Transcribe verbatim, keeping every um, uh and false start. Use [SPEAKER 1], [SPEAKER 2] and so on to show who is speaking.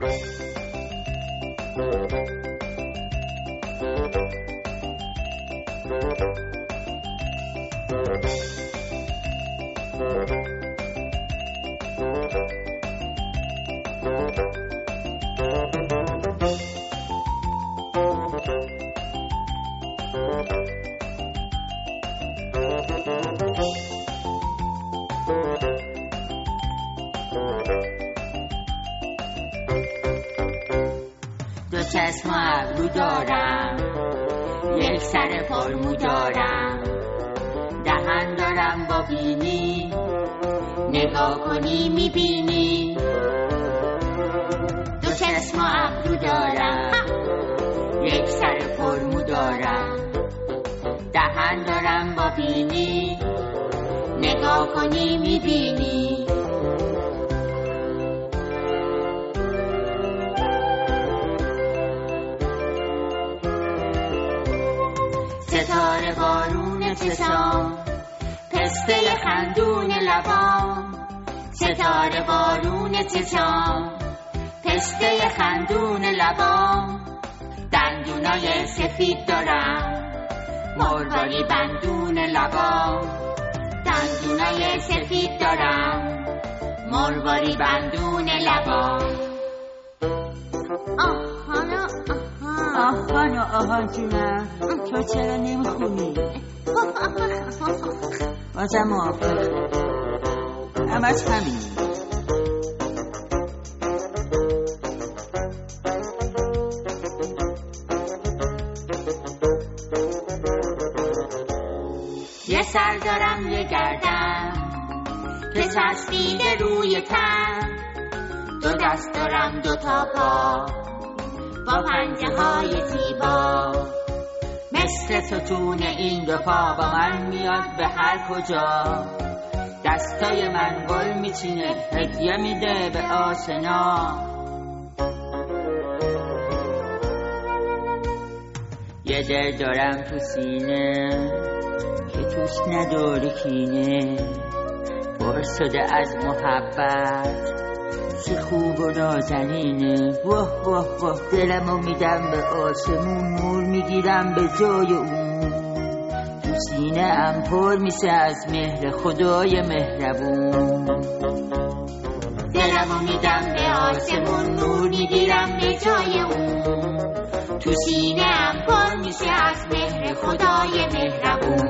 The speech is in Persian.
[SPEAKER 1] دو چشم و ابرو دارم، یک سر پرمو دارم، دهن دارم با بینی، نگاه کنی میبینی. دو چشم و ابرو دارم، یک سر پرمو دارم، دهن دارم با بینی، نگاه کنی میبینی. ستاره بارون چشام، پسته خندون لبام. ستاره بارون چشام، پسته خندون لبام. دندونای سفید دارم، مرواری بندون لبام. دندونای سفید دارم، مرواری بندون لبام.
[SPEAKER 2] آهانا
[SPEAKER 3] آهان و آهان جونم، تو چرا نمیخونی؟ بازم موافقه، همش همینی.
[SPEAKER 1] یه سر دارم یه گردن که چسبیده روی تن. دو دست دارم دو تا پا با پنجه های زیبا. مثل ستون این دو پا با من میاد به هر کجا. دستای من گل میچینه، هدیه میده به آشنا. یه دل دارم تو سینه که توش نداره کینه. پر شده از محبت، چه خوب و نازنینه. واه واه واه دلمو میدم به آسمون، نور میگیرم به جای اون. تو سینه ام پر میشه از مهر خدای مهربون. دلمو میدم به آسمون، نور میگیرم به جای اون. تو سینه ام پر میشه از مهر خدای مهربون.